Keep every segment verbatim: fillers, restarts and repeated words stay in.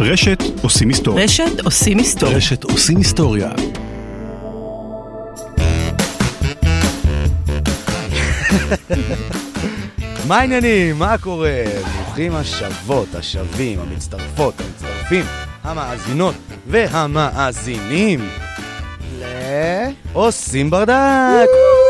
רשת עושים היסטוריה. רשת עושים היסטוריה. רשת עושים היסטוריה. מה העניינים? מה קורה? ברוכים השבות, השבים, המצטרפות, המצטרפים, המאזינות והמאזינים ל... עושים ברדק.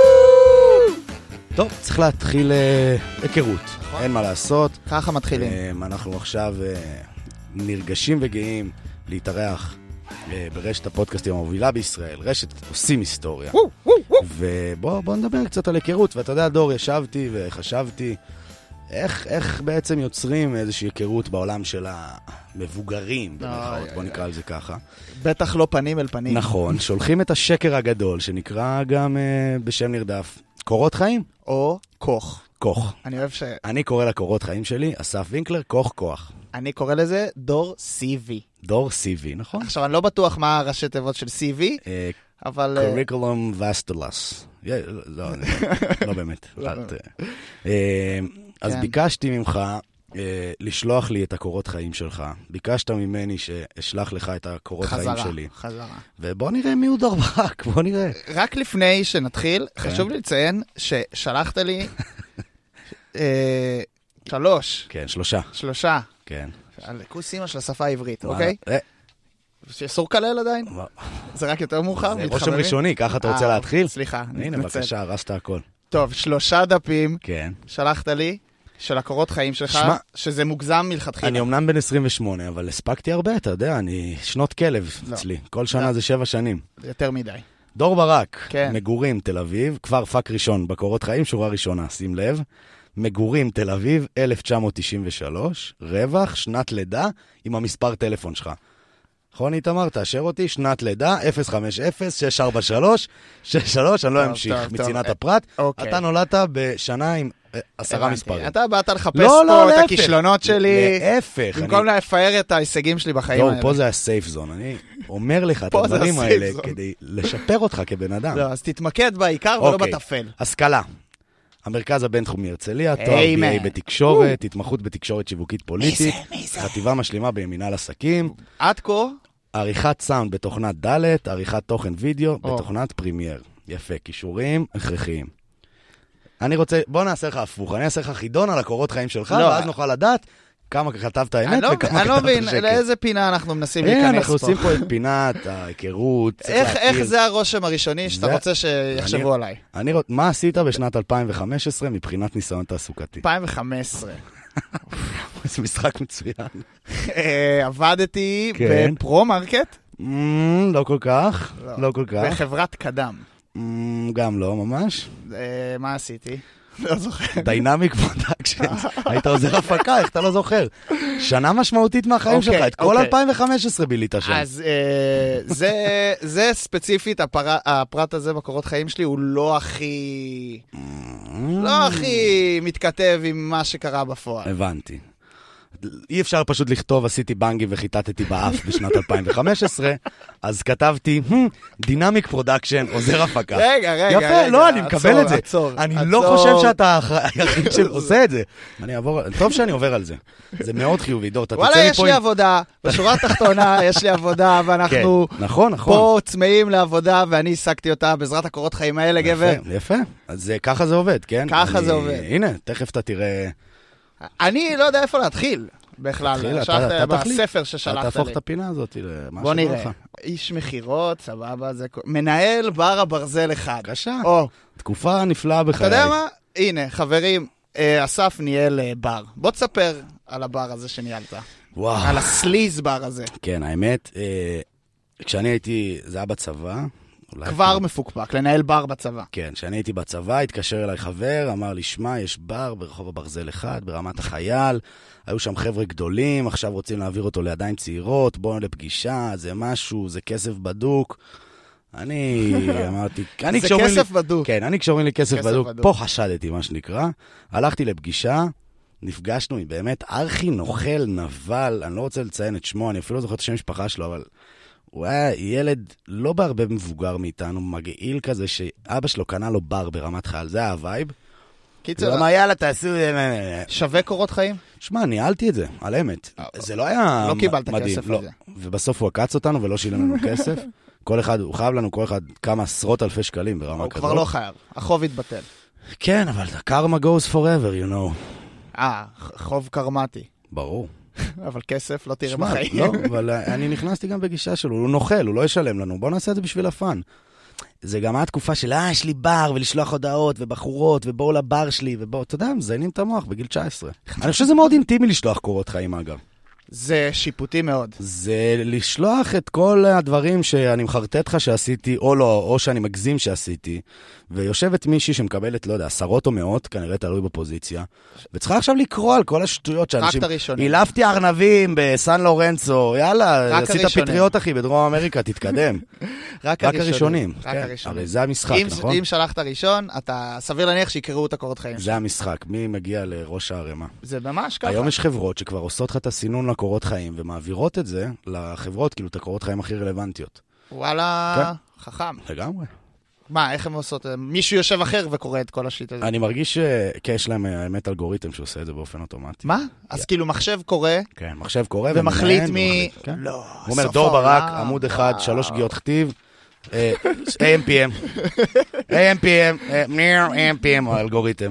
טוב, צריך להתחיל היכרות. אין מה לעשות. ככה מתחילים. אנחנו עכשיו נרגשים וגאים להתארח ברשת הפודקאסטים המובילה בישראל, רשת עושים היסטוריה. ובוא נדבר קצת על היכרות. ואתה יודע, דור, ישבתי וחשבתי איך, איך בעצם יוצרים איזושהי היכרות בעולם של המבוגרים, במרכאות, בוא נקרא על זה ככה. בטח לא פנים אל פנים. נכון, שולחים את השקר הגדול, שנקרא גם בשם נרדף, קורות חיים? או כוח. כוח. אני אוהב ש... אני קורא לקורות חיים שלי, אסף וינקלר, כוח כוח. אני קורא לזה דור סי וי. דור סי וי, נכון? עכשיו, אני לא בטוח מה הראשי תיבות של סי וי, אבל... קוריקולום וסטלס. לא, לא באמת. אז ביקשתי ממך לשלוח לי את הקורות חיים שלך. ביקשת ממני שאשלח לך את הקורות חיים שלי. חזרה, חזרה. ובוא נראה מי הוא דור ברק, בוא נראה. רק לפני שנתחיל, חשוב לי לציין ששלחת לי שלוש. כן, שלושה. שלושה. כן. על כוס אימא של השפה העברית, אוקיי? שאסור כלל עדיין? זה רק יותר מאוחר? זה רושם ראשוני, ככה אתה רוצה להתחיל? סליחה, אני הנה, בבקשה, הרסת הכל. טוב, שלושה דפים כן. שלחת לי, של הקורות חיים שלך, שזה מוגזם מלכתחילה. אני אומנם בן עשרים ושמונה, אבל הספקתי הרבה, אתה יודע, אני שנות כלב אצלי. כל שנה זה שבע שנים. יותר מדי. דור ברק, מגורים תל אביב, כבר פק ראשון בקורות חיים, שורה ראשונה, שים לב. מגורים תל אביב, אלף תשע מאות תשעים ושלוש, רווח, שנת לידה, עם המספר טלפון שלך. נכון, איתמר, תאשר אותי, שנת לידה, אפס חמש אפס שש ארבע שלוש שש שלוש, אני לא אמשיך מצינת הפרט. אתה נולדת בשנה עם עשרה מספרים. אתה באת לחפש פה את הכישלונות שלי. להפך. במקום להפאר את ההישגים שלי בחיים האלה. פה זה הסייף זון. אני אומר לך את הדברים האלה כדי לשפר אותך כבן אדם. לא, אז תתמקד בעיקר ולא בטפל. השכלה. המרכז הבינתחומי הרצליה, תואר בי איי בתקשורת, התמחות בתקשורת שיווקית פוליטית, חטיבה משלימה במנהל עסקים. עד כה? עריכת סאונד בתוכנת דלת, עריכת תוכן וידאו בתוכנת פרימייר. יפה, קישורים הכרחיים. אני רוצה, בוא נעשה לך הפוך, אני אעשה לך חידון על הקורות חיים שלך, ואז נוכל לדעת כמה כתבת האמת וכמה כתבת השקר. אני לא מבין, לאיזה פינה אנחנו מנסים להיכנס פה. אנחנו עושים פה את פינת ההיכרות. איך זה הרושם הראשוני שאתה רוצה שיחשבו עליי? מה עשית בשנת אלפיים וחמש עשרה מבחינת ניסיון תעסוקתי? אלפיים וחמש עשרה. זה משחק מצוין. עבדתי בפרו-מרקט? לא כל כך, לא כל כך. בחברת קדם? גם לא, ממש. מה עשיתי? לא זוכר. דיינמיק פרודקשן. היית עוזר הפקה, איך אתה לא זוכר? שנה משמעותית מהחיים שלך, את כל אלפיים וחמש עשרה בילית שם. אז זה ספציפית, הפרט הזה בקורות חיים שלי הוא לא הכי... לא הכי מתכתב עם מה שקרה בפועל. הבנתי. אי אפשר פשוט לכתוב, עשיתי בנגים וחיטטתי באף בשנת אלפיים וחמש עשרה, אז כתבתי, דינמיק פרודקשן, עוזר הפקה. רגע, רגע, יפה, רגע. לא, אני מקבל את זה. עצור, אני עצור. לא חושב שאתה היחיד שעושה את זה. אני אעבור, טוב שאני עובר על זה. זה מאוד חיובי, דור, אתה תצא מפה... וואלה, יש לי עבודה, בשורה התחתונה יש לי עבודה, ואנחנו פה צמאים לעבודה, ואני עסקתי אותה בעזרת הקורות חיים האלה, גבר. יפה, אז ככה זה עובד, כן? ככה זה עובד. הנה, תכף אתה תראה... אני לא יודע איפה להתחיל, בכלל, בספר ששלחת לי. אתה תהפוך את הפינה הזאת למה בוא נראה. איש מחירות, סבבה, זה... מנהל בר הברזל אחד. קשה. תקופה נפלאה בחיי. אתה יודע מה? הנה, חברים, אסף ניהל בר. בוא תספר על הבר הזה שניהלת. וואו. על הסליז בר הזה. כן, האמת, כשאני הייתי, זה היה בצבא, כבר מפוקפק, לנהל בר בצבא. כן, כשאני הייתי בצבא, התקשר אליי חבר, אמר לי, שמע, יש בר ברחוב הברזל אחד, ברמת החייל, היו שם חבר'ה גדולים, עכשיו רוצים להעביר אותו לידיים צעירות, בואו לפגישה, זה משהו, זה כסף בדוק. אני אמרתי... זה כסף בדוק. כן, אני כשאומרים לי כסף בדוק, פה חשדתי, מה שנקרא. הלכתי לפגישה, נפגשנו עם באמת ארכי נוכל נבל, אני לא רוצה לציין את שמו, אני אפילו לא זוכר את השם משפחה שלו, אבל... הוא היה ילד לא בהרבה מבוגר מאיתנו, מגעיל כזה, שאבא שלו קנה לו בר ברמת חייל, זה היה הווייב. קיצר, למה יאללה, תעשו... שווה קורות חיים? שמע, ניהלתי את זה, על אמת. זה לא היה לא קיבלת מדהים. כסף על זה. ובסוף הוא עקץ אותנו ולא שילם לנו כסף. כל אחד, הוא חייב לנו כל אחד כמה עשרות אלפי שקלים ברמה כזאת. הוא כבר לא חייב, החוב התבטל. כן, אבל karma goes forever, you know. אה, חוב קרמטי. ברור. אבל כסף לא תראה שמע, בחיים. לא, אבל אני נכנסתי גם בגישה שלו, הוא נוכל, הוא לא ישלם לנו, בוא נעשה את זה בשביל הפן. זה גם התקופה של, אה, יש לי בר, ולשלוח הודעות, ובחורות, ובואו לבר שלי, ובואו, אתה יודע, מזיינים את המוח בגיל תשע עשרה. אני חושב שזה מאוד אינטימי לשלוח קורות חיים, אגב. זה שיפוטי מאוד. זה לשלוח את כל הדברים שאני מחרטט לך שעשיתי, או לא, או שאני מגזים שעשיתי, ויושבת מישהי שמקבלת, לא יודע, עשרות או מאות, כנראה תלוי בפוזיציה, וצריכה עכשיו לקרוא על כל השטויות שאנשים... רק את הראשונים. הילפתי ארנבים בסן לורנצו, יאללה, עשית פטריות, אחי, בדרום אמריקה, תתקדם. רק הראשונים. רק הראשונים. הרי זה המשחק, נכון? אם שלחת ראשון, אתה סביר להניח שיקראו את הקורות חיים. זה המשחק, מי מגיע לראש הערמה. זה ממש ככה. היום יש חברות שכבר עושות לך את הסינון לקורות חיים, ומעבירות את זה לחברות, כאילו, את הקורות חיים הכי רלוונטיות. וואלה, חכם. לגמרי. מה, איך הם עושות? מישהו יושב אחר וקורא את כל השיט הזה. אני מרגיש שיש להם האמת אלגוריתם שעושה את זה באופן אוטומטי. מה? אז כאילו מחשב קורא. כן, מחשב קורא ומחליט מ... לא, הוא אומר, דור ברק, עמוד אחד, שלוש שגיאות כתיב, איי אם פי אם. איי אם פי אם, איי אם פי אם, האלגוריתם.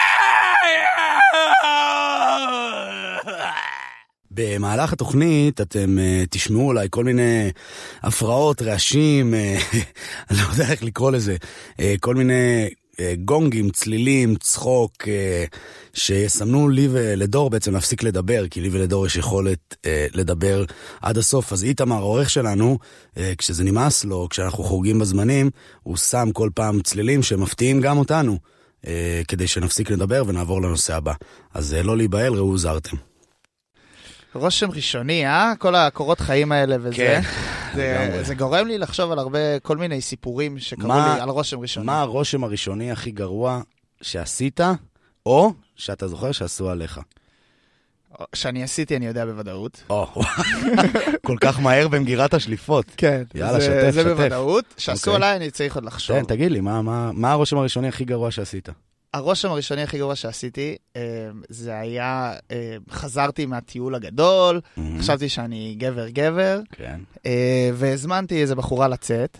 במהלך התוכנית אתם uh, תשמעו אולי כל מיני הפרעות, רעשים, uh, אני לא יודע איך לקרוא לזה, uh, כל מיני uh, גונגים, צלילים, צחוק, uh, שיסמנו לי ולדור בעצם להפסיק לדבר, כי לי ולדור יש יכולת uh, לדבר עד הסוף. אז איתמר, העורך שלנו, uh, כשזה נמאס לו, כשאנחנו חורגים בזמנים, הוא שם כל פעם צלילים שמפתיעים גם אותנו, uh, כדי שנפסיק לדבר ונעבור לנושא הבא. אז uh, לא להיבהל, ראו זרתם. רושם ראשוני, אה? כל הקורות חיים האלה וזה. כן, זה, זה גורם לי לחשוב על הרבה, כל מיני סיפורים שקראו מה, לי על רושם ראשוני. מה הרושם הראשוני הכי גרוע שעשית, או שאתה זוכר שעשו עליך? שאני עשיתי, אני יודע בוודאות. או, כל כך מהר במגירת השליפות. כן, יאללה, זה, שתף, זה שתף. בוודאות. שעשו אוקיי. עליי, אני צריך עוד לחשוב. כן, תגיד לי, מה, מה, מה הרושם הראשוני הכי גרוע שעשית? הרושם הראשוני הכי גרוע שעשיתי, זה היה, חזרתי מהטיול הגדול, חשבתי שאני גבר גבר, והזמנתי איזו בחורה לצאת.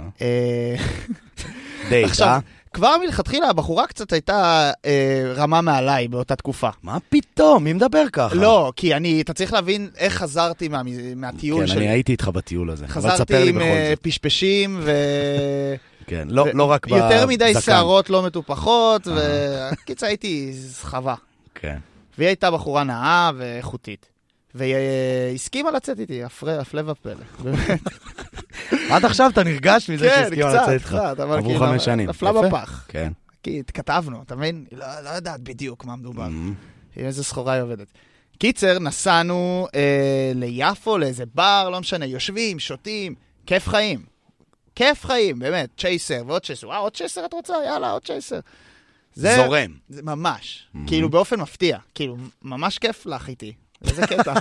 דייט, אה? כבר מלכתחילה, הבחורה קצת הייתה רמה מעליי באותה תקופה. מה פתאום? מי מדבר ככה? לא, כי אני, אתה צריך להבין איך חזרתי מהטיול שלי. כן, אני הייתי איתך בטיול הזה. חזרתי עם פשפשים ו... כן, לא, לא רק בזקן. יותר מדי שערות לא מטופחות, וקיצה הייתי סחבה. כן. והיא הייתה בחורה נאה ואיכותית. והיא הסכימה לצאת איתי, הפלא ופלא. באמת. עד עכשיו אתה נרגש מזה שהסכימה לצאת איתך. כן, קצת, אבל עברו חמש שנים. נפלה בפח. כן. כי התכתבנו, אתה מבין? לא יודעת בדיוק מה מדובר. עם איזה סחורה היא עובדת. קיצר, נסענו ליפו, לאיזה בר, לא משנה, יושבים, שותים, כיף חיים. כיף חיים, באמת, צ'ייסר, ועוד צ'ייסר, וואו, עוד צ'ייסר את רוצה, יאללה, עוד צ'ייסר. זורם. זה ממש, כאילו באופן מפתיע, כאילו ממש כיף לך איתי, איזה קטע.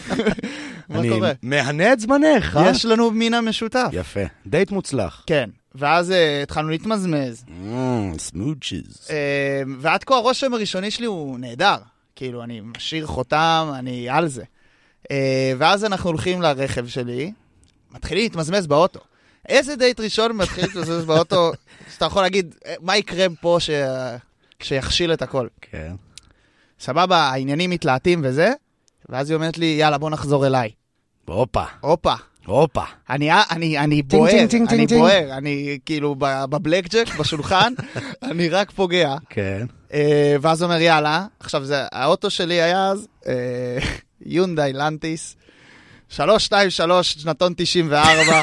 מה קורה? אני מהנה את זמנך, אה? יש לנו מינה משותף. יפה, דייט מוצלח. כן, ואז התחלנו להתמזמז. סמוצ'ז. ועד כה הרושם הראשוני שלי הוא נהדר, כאילו אני משאיר חותם, אני על זה. ואז אנחנו הולכים לרכב שלי, מתחילים להתמזמז באוטו. איזה דייט ראשון מתחיל להתמזמז באוטו, שאתה יכול להגיד, מה יקרה פה שיכשיל את הכל? כן. סבבה, העניינים מתלהטים וזה, ואז היא אומרת לי, יאללה, בוא נחזור אליי. הופה. הופה. הופה. אני, אני, אני בוער, אני בוער, אני כאילו בבלק ג'ק, בשולחן, אני רק פוגע. כן. ואז אומר, יאללה, עכשיו זה, האוטו שלי היה אז, יונדאי לנטיס, שלוש שתיים שלוש, שנתון תשעים וארבע.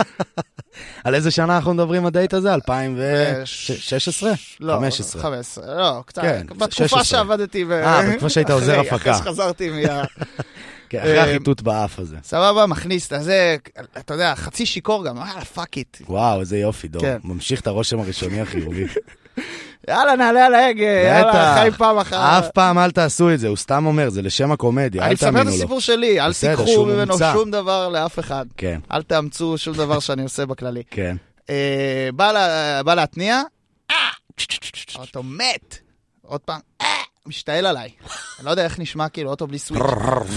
על איזה שנה אנחנו מדברים הדייט הזה? אלפיים ושש עשרה? לא, חמש עשרה. חמש עשרה, לא, קצת. כן, בתקופה שעבדתי ב... אה, בתקופה שהיית עוזר הפקה. אחרי שחזרתי מה... כן, אחרי החיטוט באף הזה. סבבה, מכניס את זה, אתה יודע, חצי שיקור גם, אה, פאק איט. וואו, איזה יופי, דור. ממשיך את הרושם הראשוני החיובי. יאללה, נעלה על ההגה, יאללה, חי פעם אחת. אף פעם אל תעשו את זה, הוא סתם אומר, זה לשם הקומדיה, אל תאמינו לו. אני מספר את הסיפור שלי, אל תיקחו ממנו שום דבר לאף אחד. כן. אל תאמצו שום דבר שאני עושה בכללי. כן. בא להתניע, אותו מת. עוד פעם, משתעל עליי. אני לא יודע איך נשמע כאילו אוטו בלי סוויץ'.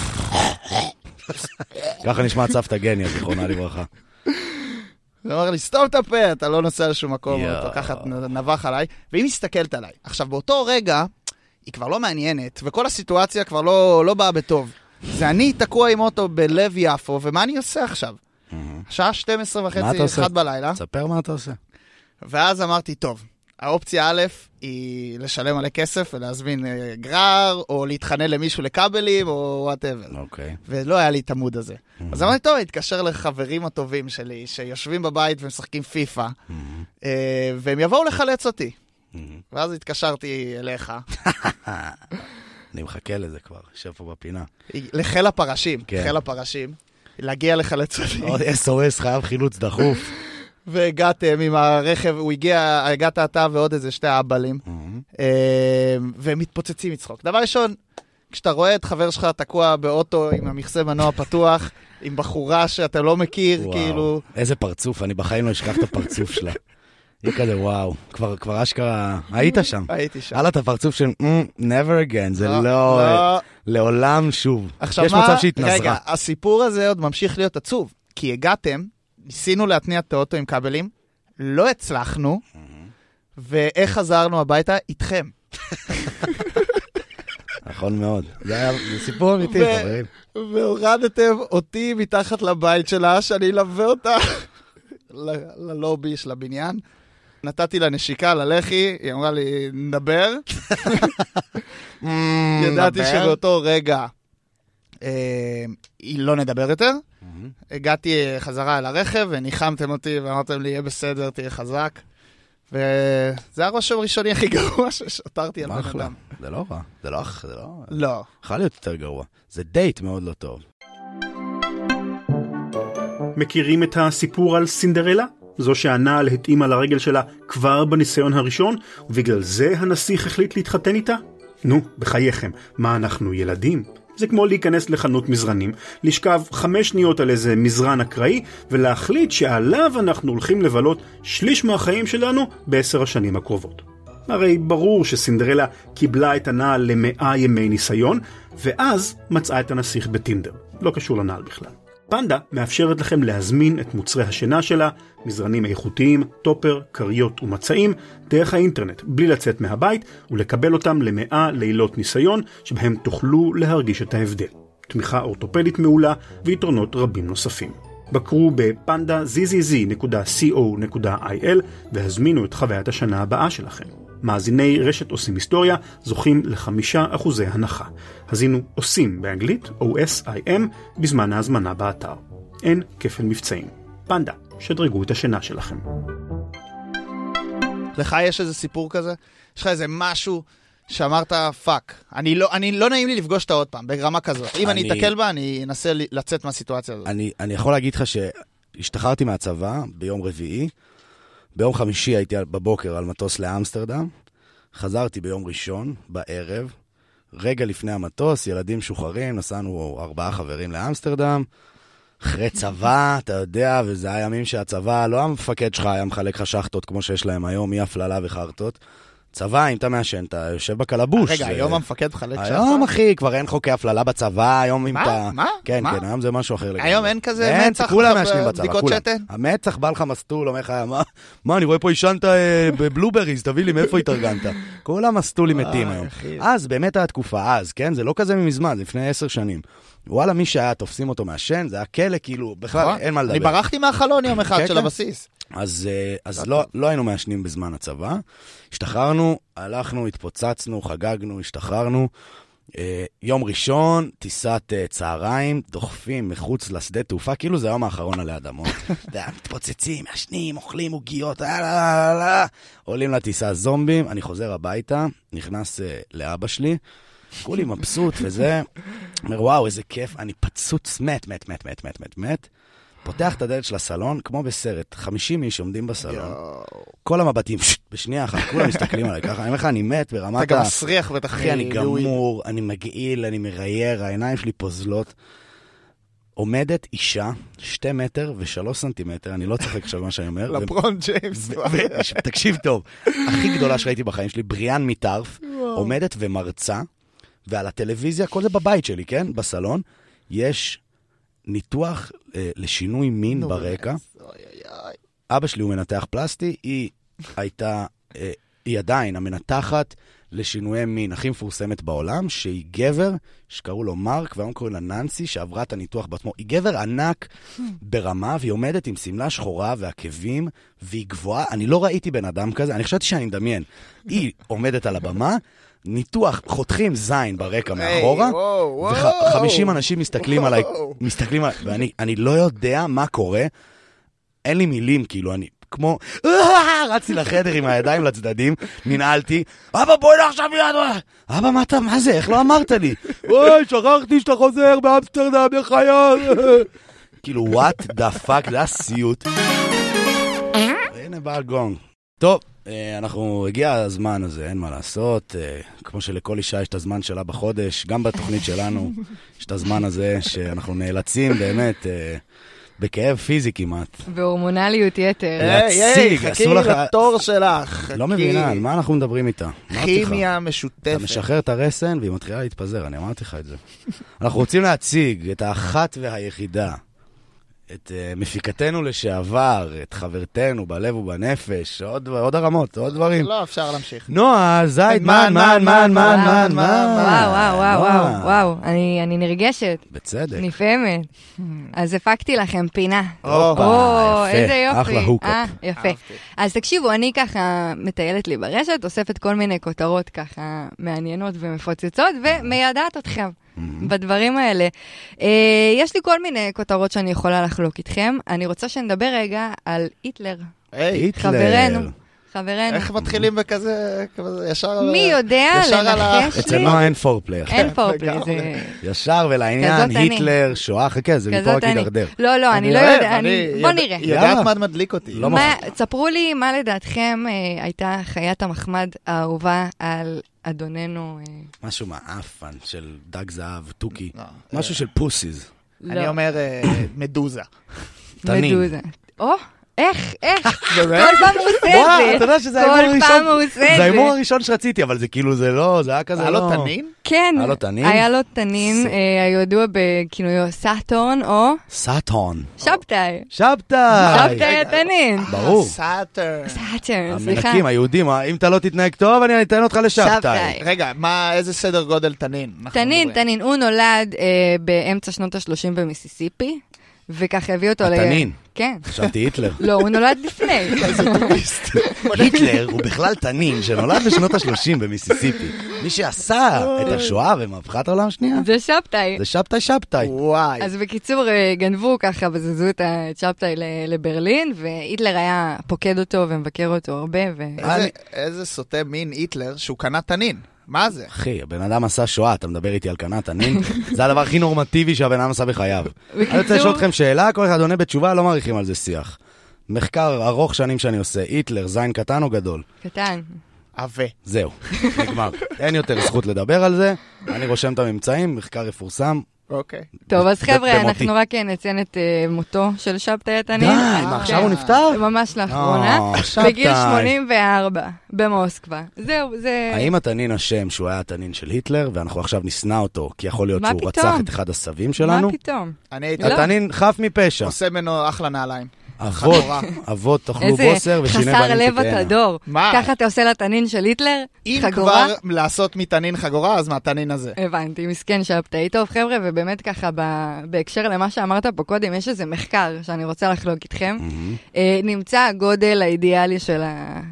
ככה נשמע צוות הגניה, זיכרונה לברכה. זה אומר לי, סתום את הפה, אתה לא נוסע לשום מקום, אתה ככה נבח עליי, והיא מסתכלת עליי. עכשיו, באותו רגע, היא כבר לא מעניינת, וכל הסיטואציה כבר לא, לא באה בטוב. זה אני תקוע עם אוטו בלב יפו, ומה אני עושה עכשיו? השעה שתים עשרה וחצי, אחת בלילה. תספר מה אתה עושה. ואז אמרתי, טוב, האופציה א' היא לשלם עלי כסף ולהזמין גרר, או להתחנן למישהו לקבלים, או whatever. אוקיי. ולא היה לי את המוד הזה. אז אמרתי, טוב, התקשר לחברים הטובים שלי, שיושבים בבית ומשחקים פיפה, והם יבואו לחלץ אותי. ואז התקשרתי אליך. אני מחכה לזה כבר, יושב פה בפינה. לחיל הפרשים, חיל הפרשים, להגיע לחלץ אותי. עוד אס או אס חייב חילוץ דחוף. והגעתם עם הרכב, הוא הגיע, הגעת אתה ועוד איזה שתי אבלים, והם מתפוצצים מצחוק. דבר ראשון, כשאתה רואה את חבר שלך תקוע באוטו עם המכסה מנוע פתוח, עם בחורה שאתה לא מכיר, כאילו... איזה פרצוף, אני בחיים לא אשכח את הפרצוף שלה. היא כזה, וואו, כבר, כבר אשכרה, היית שם. הייתי שם. הלאה את הפרצוף של, never again, זה לא, לעולם שוב. יש מצב שהתנזרה. רגע, הסיפור הזה עוד ממשיך להיות עצוב, כי הגעתם, ניסינו להתניע את האוטו עם כבלים, לא הצלחנו, ואיך חזרנו הביתה? איתכם. נכון מאוד. זה היה סיפור אמיתי, חברים. והורדתם אותי מתחת לבית שלה, שאני אלווה אותה ללובי של הבניין. נתתי לה נשיקה ללחי, היא אמרה לי, נדבר. ידעתי שבאותו רגע היא לא נדבר יותר. הגעתי חזרה אל הרכב, וניחמתם אותי, ואמרתם לי, יהיה בסדר, תהיה חזק. וזה הרושם הראשוני הכי גרוע ששותרתי על בן אדם. זה לא רע. זה לא... זה לא... לא. יכול להיות יותר גרוע. זה דייט מאוד לא טוב. מכירים את הסיפור על סינדרלה? זו שהנעל התאימה לרגל שלה כבר בניסיון הראשון, ובגלל זה הנסיך החליט להתחתן איתה? נו, בחייכם, מה אנחנו ילדים? זה כמו להיכנס לחנות מזרנים, לשכב חמש שניות על איזה מזרן אקראי, ולהחליט שעליו אנחנו הולכים לבלות שליש מהחיים שלנו בעשר השנים הקרובות. הרי ברור שסינדרלה קיבלה את הנעל למאה ימי ניסיון, ואז מצאה את הנסיך בטינדר. לא קשור לנעל בכלל. פנדה מאפשרת לכם להזמין את מוצרי השינה שלה, מזרנים איכותיים, טופר, קריות ומצעים, דרך האינטרנט, בלי לצאת מהבית, ולקבל אותם למאה לילות ניסיון, שבהם תוכלו להרגיש את ההבדל. תמיכה אורתופדית מעולה ויתרונות רבים נוספים. בקרו בפנדה זד זד זד נקודה קו נקודה איי אל והזמינו את חוויית השנה הבאה שלכם. מאזיני רשת עושים היסטוריה זוכים לחמישה אחוזי הנחה. הזינו עושים באנגלית, או אס איי אם, בזמן ההזמנה באתר. אין כפל מבצעים. פנדה, שדרגו את השינה שלכם. לך יש איזה סיפור כזה? יש לך איזה משהו שאמרת, פאק, אני לא, אני לא נעים לי לפגוש אותה עוד פעם, ברמה כזאת. אם אני אתקל בה, אני אנסה לצאת מהסיטואציה הזאת. אני, אני יכול להגיד לך שהשתחררתי מהצבא ביום רביעי, ביום חמישי הייתי בבוקר על מטוס לאמסטרדם, חזרתי ביום ראשון, בערב, רגע לפני המטוס, ילדים שוחררים, נסענו ארבעה חברים לאמסטרדם, אחרי צבא, אתה יודע, וזה היה ימים שהצבא, לא המפקד שלך היה מחלק לך שחטות כמו שיש להם היום, מי הפללה וחרטות. צבא, אם אתה מעשן, אתה יושב בקלבוש. רגע, היום המפקד מחלק שחטות? היום, אחי, כבר אין חוקי הפללה בצבא, היום אם מה? אתה... מה? כן, מה? כן, היום זה משהו אחר. היום אין כזה מצח, כולם מעשנים בצבא, בדיקות כולם. שתן? המצח בא לך מסטול, אומר לך, מה, מה, אני רואה פה ישנת בבלובריז, תביא לי מאיפה התארגנת. כולם מסטולים מתים היום. אז באמת התקופה, אז, כן, זה לא כזה מזמן, זה לפני עשר שנים. וואלה, מי שהיה תופסים אותו מהשן, זה היה כלא, כאילו, בכלל אין מה לדבר. אני ברחתי מהחלון יום אחד של הבסיס. אז, אז לא, לא היינו מעשנים בזמן הצבא. השתחררנו, הלכנו, התפוצצנו, חגגנו, השתחררנו. יום ראשון, טיסת צהריים, דוחפים מחוץ לשדה תעופה, כאילו זה היום האחרון עלי אדמות. מתפוצצים, מעשנים, אוכלים עוגיות, עולים לטיסה זומבים, אני חוזר הביתה, נכנס לאבא שלי, כולי מבסוט וזה, אומר וואו איזה כיף, אני פצוץ מת, מת, מת, מת, מת, מת, מת. פותח את הדלת של הסלון, כמו בסרט, חמישים איש עומדים בסלון, כל המבטים, בשנייה אחת, כולם מסתכלים עליי ככה, אני אומר לך, אני מת ברמת ה... אתה גם מסריח בטח. אחי, אני גמור, אני מגעיל, אני מרייר, העיניים שלי פוזלות. עומדת אישה, שתי מטר ושלוש סנטימטר, אני לא צוחק עכשיו מה שאני אומר. לברון ג'יימס. תקשיב טוב, הכי גדולה שראיתי בחיים שלי, בריאן מטרף, עומדת ומרצה, ועל הטלוויזיה, כל זה בבית שלי, כן? בסלון, יש ניתוח אה, לשינוי מין ברקע. אבא שלי הוא מנתח פלסטי, היא הייתה, אה, היא עדיין המנתחת לשינויי מין הכי מפורסמת בעולם, שהיא גבר, שקראו לו מרק, והיום קוראים לה ננסי, שעברה את הניתוח בעצמו. היא גבר ענק ברמה, והיא עומדת עם סמלה שחורה ועקבים, והיא גבוהה. אני לא ראיתי בן אדם כזה, אני חשבתי שאני מדמיין. היא עומדת על הבמה, ניתוח, חותכים זין ברקע מאחורה, וחמישים אנשים מסתכלים עליי, מסתכלים עליי, ואני אני לא יודע מה קורה, אין לי מילים, כאילו, אני כמו, רצתי לחדר עם הידיים לצדדים, ננעלתי, אבא בואי לה עכשיו מיד, אבא מה אתה, מה זה, איך לא אמרת לי? אוי, שכחתי שאתה חוזר באמסטרדם, בחייל. כאילו, what the fuck, זה הסיוט. הנה בא הגונג. טוב, אנחנו, הגיע הזמן הזה, אין מה לעשות, כמו שלכל אישה יש את הזמן שלה בחודש, גם בתוכנית שלנו יש את הזמן הזה שאנחנו נאלצים באמת, בכאב פיזי כמעט. והורמונליות יתר. להציג, אסור לך... חכי לתור שלך. לא מבינה, על מה אנחנו מדברים איתה? כימיה משותפת. אתה משחרר את הרסן והיא מתחילה להתפזר, אני אמרתי לך את זה. אנחנו רוצים להציג את האחת והיחידה, את uh, מפיקתנו לשעבר, את חברתנו בלב ובנפש, עוד, עוד הרמות, עוד דברים. לא, אפשר להמשיך. נועה, זייד, מן, מן, מן, מן, מן, מן. וואו, וואו, וואו, וואו, וואו, אני, אני נרגשת. בצדק. נפעמת. אז הפקתי לכם פינה. או, איזה יופי. אחלה הוקאפ. אה, יפה. אז תקשיבו, אני ככה מטיילת לי ברשת, אוספת כל מיני כותרות ככה מעניינות ומפוצצות, ומיידעת אתכם. בדברים האלה. יש לי כל מיני כותרות שאני יכולה לחלוק איתכם. אני רוצה שנדבר רגע על היטלר. היטלר. חברנו. חברנו. איך מתחילים בכזה, ישר... מי יודע לנחש לי? אצלנו אין פורפלייר. אין פורפלייר, זה... ישר ולעניין, היטלר, שואה, חכה, זה מפה רק ידרדר. לא, לא, אני לא יודע, בוא נראה. יודעת מה מדליק אותי. ספרו לי מה לדעתכם הייתה חיית המחמד האהובה על אדוננו... משהו מאפן של דג זהב, טוקי. משהו של פוסיז. אני אומר מדוזה. מדוזה. או? איך, איך? כל פעם הוא עושה את זה. אתה יודע שזה ההימור הראשון שרציתי, אבל זה כאילו, זה לא, זה היה כזה לא... היה לו תנין? כן. היה לו תנין? היה לו תנין, הידוע בכינויו סאטורן או... סאטורן. שבתאי. שבתאי. שבתאי התנין. ברור. סאטורן. סאטורן, סליחה. המנקים, היהודים, אם אתה לא תתנהג טוב, אני אתן אותך לשבתאי. רגע, מה, איזה סדר גודל תנין? תנין, תנין. הוא נולד באמצע שנות ה-שלושים במיסיסיפי. וכך הביא אותו... התנין. כן. חשבתי היטלר. לא, הוא נולד לפני. איזה טוריסט. היטלר הוא בכלל תנין שנולד בשנות ה-שלושים במיסיסיפי. מי שעשה את השואה ומהפכת העולם השנייה. זה שבתאי. זה שבתאי שבתאי. וואי. אז בקיצור, גנבו ככה, בזזו את שבתאי לברלין, והיטלר היה פוקד אותו ומבקר אותו הרבה. איזה סוטה מין היטלר שהוא קנה תנין. מה זה? אחי, הבן אדם עשה שואה, אתה מדבר איתי על קנת תנין, זה הדבר הכי נורמטיבי שהבן אדם עשה בחייו. אני רוצה לשאול אתכם שאלה, כל אחד עונה בתשובה, לא מעריכים על זה שיח. מחקר ארוך שנים שאני עושה, היטלר, זין קטן או גדול? קטן. עווה. זהו, נגמר. אין יותר זכות לדבר על זה, אני רושם את הממצאים, מחקר יפורסם. אוקיי. טוב, אז חבר'ה, אנחנו רק נציין את מותו של שבתאי התנין. די, מה, עכשיו הוא נפטר? ממש לאחרונה. בגיל שמונים וארבע, במוסקבה. זהו, זה... האם התנין השם שהוא היה התנין של היטלר, ואנחנו עכשיו נשנא אותו, כי יכול להיות שהוא רצח את אחד הסבים שלנו? מה פתאום? התנין חף מפשע. עושה ממנו אחלה נעליים. אבות, אבות תאכלו בוסר ושיני בנים חסר לב התדור. מה? ככה אתה עושה לתנין של היטלר? אם חגורה? כבר לעשות מתנין חגורה, אז מהתנין הזה. הבנתי, מסכן שבתאי. טוב, חבר'ה, ובאמת ככה, בהקשר למה שאמרת פה קודם, יש איזה מחקר שאני רוצה לחלוק איתכם. נמצא הגודל האידיאלי של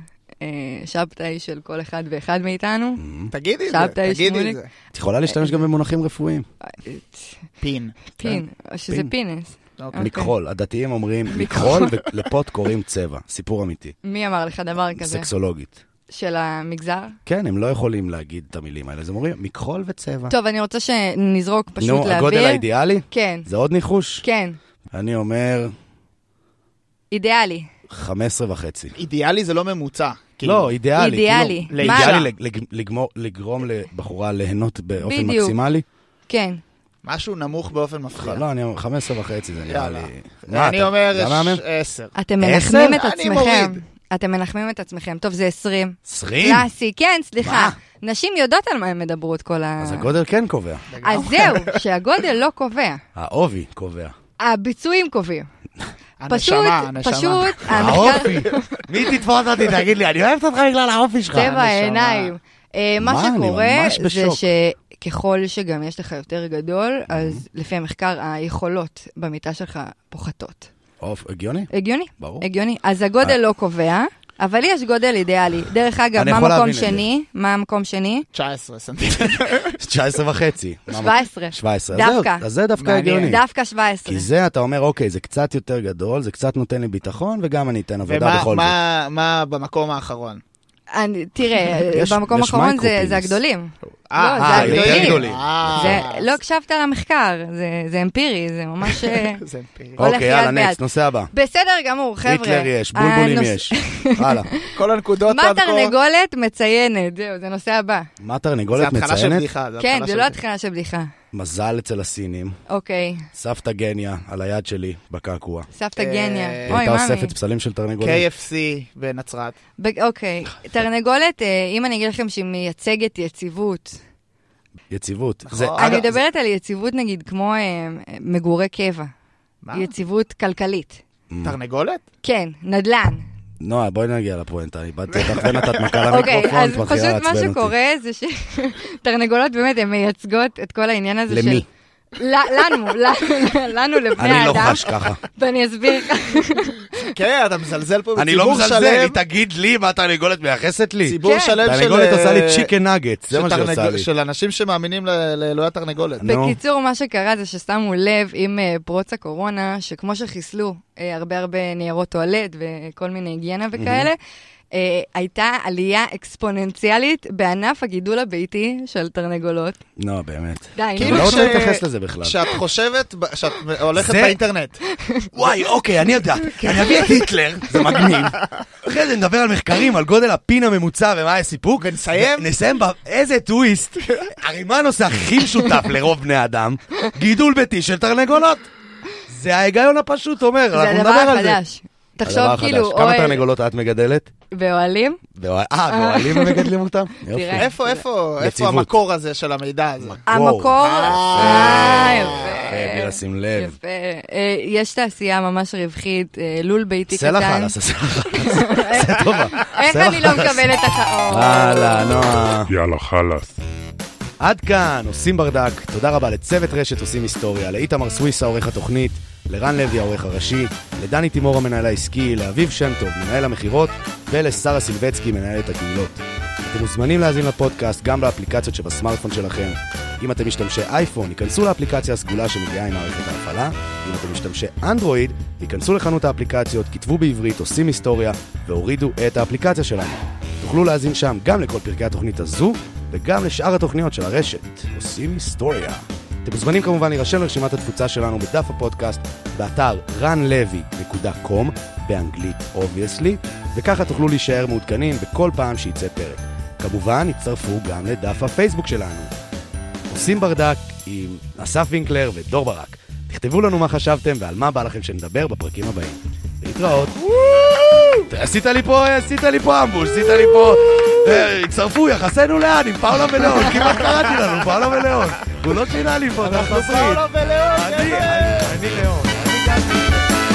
השבתאי של כל אחד ואחד מאיתנו. תגידי את זה, תגידי את זה. את יכולה להשתמש גם במונחים רפואיים. פין. פין, שזה פינס. מכחול, הדתיים אומרים מכחול ולפות קוראים צבע, סיפור אמיתי. מי אמר לך דבר כזה? סקסולוגית. של המגזר? כן, הם לא יכולים להגיד את המילים האלה, אז הם אומרים מכחול וצבע. טוב, אני רוצה שנזרוק פשוט לאוויר. נו, הגודל האידיאלי? כן. זה עוד ניחוש? כן. אני אומר... אידיאלי. חמש עשרה וחצי. אידיאלי זה לא ממוצע. לא, אידיאלי. אידיאלי. אידיאלי לגרום לבחורה ליהנות באופן מקסימלי? כן. משהו נמוך באופן מפחיע. לא, אני אומר חמש עשרה וחצי, זה נראה לי... אני אומר עשר. אתם מנחמים את עצמכם. אתם מנחמים את עצמכם. טוב, זה עשרים. עשרים? קלאסי, כן, סליחה. נשים יודעות על מה הם מדברות כל ה... אז הגודל כן קובע. אז זהו, שהגודל לא קובע. העובי קובע. הביצועים קובעים. פשוט, הנשמה, הנשמה. פשוט, האופי. מי תתפוס אותי, תגיד לי, אני אוהבת אותך בגלל האופי שלך. צבע העיניים. מה מה, אני שקורה ממש זה בשוק. שככל שגם יש לך יותר גדול, אז לפי המחקר, היכולות במיטה שלך פוחתות. אוף, הגיוני? הגיוני, ברור. הגיוני. אז הגודל לא קובע, אבל יש גודל אידיאלי. דרך אגב, אני מה יכול מקום להבין את שני? מה המקום שני? תשע עשרה סנטימטר. תשע עשרה וחצי. שבע עשרה. שבע עשרה. דווקא. אז זה דווקא מעניין. הגיוני. דווקא שבע עשרה. כי זה, אתה אומר, אוקיי, זה קצת יותר גדול, זה קצת נותן לי ביטחון, וגם אני אתן עבודה בכל זאת. ומה מה במקום האחרון? אני- תראה, יש- במקום יש האחרון זה מייקרופינס. זה הגדולים. אה, לא, אה, זה יותר הגדולים. גדולים. אה, זה- לא הקשבת למחקר, זה- זה אמפירי, זה ממש... אה, זה אמפירי. הולך אוקיי, יד יאללה, ביד. נקסט, נושא הבא. בסדר גמור, חבר'ה. היטלר יש, בולבולים הנוש- יש. הלאה. כל הנקודות מה עד כה. תרנגולת מציינת? זהו, זה נושא הבא. מה זה תרנגולת התחלה של מציינת? בדיחה. זה כן, התחלה זה של לא בדיחה. התחלה של בדיחה. מזל אצל הסינים. אוקיי, סבתא גניה על היד שלי בקעקוע. סבתא אה, גניה. היא אוי, הייתה ממי. אוספת פסלים של תרנגולת. קיי אף סי בנצרת. ב- אוקיי, תרנגולת, אה, אם אני אגיד לכם שהיא מייצגת יציבות, יציבות. נכון. זה- אני אגב, מדברת על יציבות נגיד כמו אה, מגורי קבע. מה? יציבות כלכלית. תרנגולת? כן, נדל"ן. נועה, בואי נגיע לפואנטה. איבדתי אותך ונתת מכה אוקיי, למיקרופון, אז את מתחילה פשוט מה לעצבן אותי. שקורה זה שתרנגולות באמת, הן מייצגות את כל העניין הזה של... למי? ל- לנו, ל- לנו לבני אני לא האדם. חש ככה. ואני אסביר לך. כן, אתה מזלזל פה אני לא בציבור מזלזל, היא שלם. תגיד לי מה תרנגולת מייחסת לי. ציבור כן. שלם של... תרנגולת עושה לי אה, צ'יקן נגט, זה מה שהיא של עושה תרנג- לי. של אנשים שמאמינים ל- לאלוהי התרנגולת. נו. בקיצור, מה שקרה זה ששמו לב עם אה, פרוץ הקורונה, שכמו שחיסלו אה, הרבה הרבה ניירות טואלט וכל מיני היגיינה וכאלה, אה, הייתה עלייה אקספוננציאלית בענף הגידול הביתי של תרנגולות. נו, באמת. די, אני כאילו לא נו. רוצה ש- להתייחס לזה בכלל. כשאת חושבת, ב- כשאת הולכת זה- באינטרנט. וואי, אוקיי, אני יודע. אני אביא את היטלר, זה מגניב. אחרי זה נדבר על מחקרים, על גודל הפין הממוצע ומה הסיפוק. ונסיים? נסיים, ב- איזה טוויסט. הרי מה הנושא הכי משותף לרוב בני אדם? גידול ביתי של תרנגולות. זה ההיגיון הפשוט אומר, זה אנחנו הדבר נדבר על זה. החדש. תחשוב הדבר כאילו, החדש. כמה אוהל תרנגולות את מגדלת? באוהלים. באוהל- אה, באוהלים הם מגדלים אותם? יופי. תראה. איפה, איפה, איפה יציבות. המקור הזה של המידע הזה? המקור... אה, אה, יפה. אה, בלי לשים לב. יפה. אה, יש תעשייה ממש רווחית, אה, לול ביתי עשה לך קטן. חלאס, עשה לך חלאס. עשה טובה. איך עשה אני לך לא חלאס. מקבלת את החור? הלאה, נועה. יאללה, חלאס. עד כאן, עושים ברדק. תודה רבה לצוות רשת עושים היסטוריה, לאיתמר סוויסה, עורך התוכנית, לרן לוי, העורך הראשי, לדני תימור, המנהל העסקי, לאביב שם טוב, מנהל המחירות, ולשרה סילבצקי, מנהלת הקהילות. אתם מוזמנים להאזין לפודקאסט גם באפליקציות שבסמארטפון שלכם. אם אתם משתמשי אייפון, היכנסו לאפליקציה הסגולה שמגיעה עם מערכת ההפעלה. אם אתם משתמשי אנדרואיד, היכנסו לחנות האפליקציות, כתבו בעברית, עושים היסטוריה, והורידו את האפליקציה שלנו. תוכלו להאזין שם גם לכל פרקי התוכנית הזו, וגם לשאר התוכניות של הרשת. עושים היסטוריה. אתם מוזמנים כמובן להירשם לרשימת התפוצה שלנו בדף הפודקאסט, באתר רן לוי דוט קום, באנגלית obviously, וככה תוכלו להישאר מעודכנים בכל פעם שיצא פרק. כמובן, הצטרפו גם לדף הפייסבוק שלנו. עושים ברדק עם אסף וינקלר ודור ברק. תכתבו לנו מה חשבתם ועל מה בא לכם שנדבר בפרקים הבאים. להתראות. עשית לי פה, עשית לי פה אמבוש, עשית לי פה... הצטרפו, יחסנו לאן, עם פאולה ולאון, כמעט קראתי לנו, פאולה ולאון. הוא לא שינה לי פה, אתה אנחנו חסרית. פאולה ולאון, אני, יפה. אני לאון, אני גזי.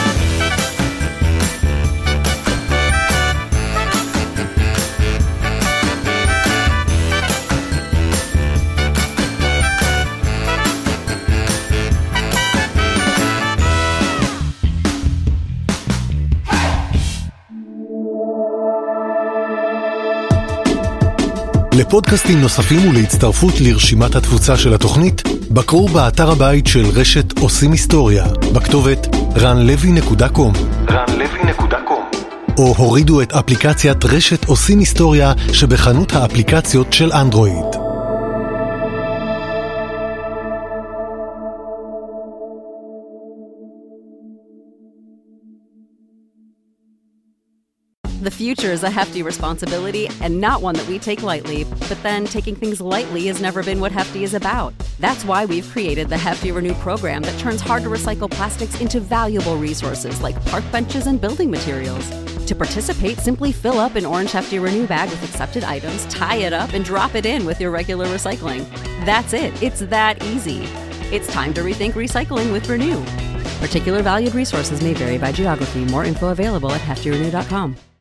לפודקאסטים נוספים ולהצטרפות לרשימת התפוצה של התוכנית, בקרו באתר הבית של רשת עושים היסטוריה, בכתובת רן לוי נקודה קום. רן לוי נקודה קום. או הורידו את אפליקציית רשת עושים היסטוריה שבחנות האפליקציות של אנדרואיד. The future is a hefty responsibility and not one that we take lightly, but then taking things lightly has never been what Hefty is about. That's why we've created the Hefty Renew program that turns hard-to-recycle plastics into valuable resources like park benches and building materials. To participate, simply fill up an orange Hefty Renew bag with accepted items, tie it up, and drop it in with your regular recycling. That's it. It's that easy. It's time to rethink recycling with Renew. Particular valued resources may vary by geography. More info available at hefty renew dot com.